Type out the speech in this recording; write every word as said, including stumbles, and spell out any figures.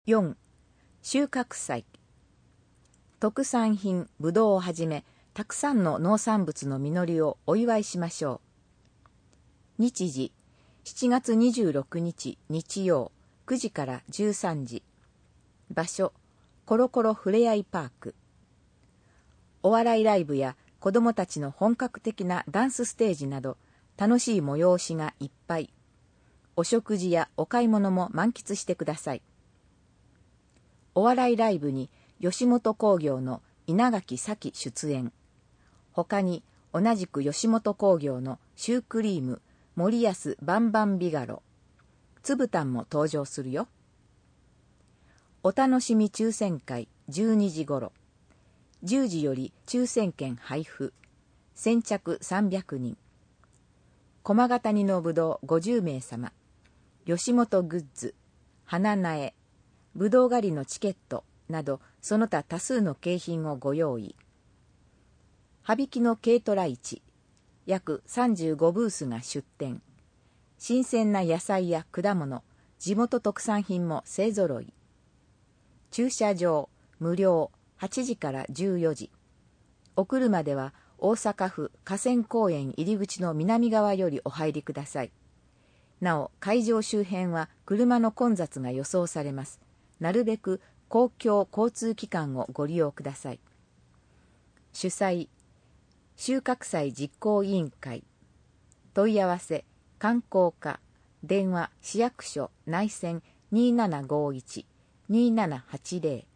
よん. 収穫祭。特産品ぶどうをはじめたくさんの農産物の実りをお祝いしましょう。日時しちがつにじゅうろくにち日曜くじからじゅうさんじ。場所コロコロふれあいパーク。お笑いライブや子どもたちの本格的なダンスステージなど楽しい催しがいっぱい。お食事やお買い物も満喫してください。お笑いライブに吉本興業の稲垣咲出演。他に同じく吉本興業のシュークリーム森安バンバンビガロ、つぶたんも登場するよ。お楽しみ抽選会じゅうにじごろ。じゅうじより抽選券配布。先着さんびゃくにん。駒ヶ谷のぶどうごじゅうめいさま。吉本グッズ、花苗、ぶどう狩りのチケットなどその他多数の景品をご用意。羽曳の軽トラ市、約さんじゅうごブースが出店。新鮮な野菜や果物、地元特産品も勢ぞろい。駐車場無料、はちじからじゅうよじ。お車では大阪府河川公園入り口の南側よりお入りください。なお会場周辺は車の混雑が予想されます。なるべく公共交通機関をご利用ください。主催収穫祭実行委員会。問い合わせ観光課電話市役所内線にーななごーいち にーななはちぜろ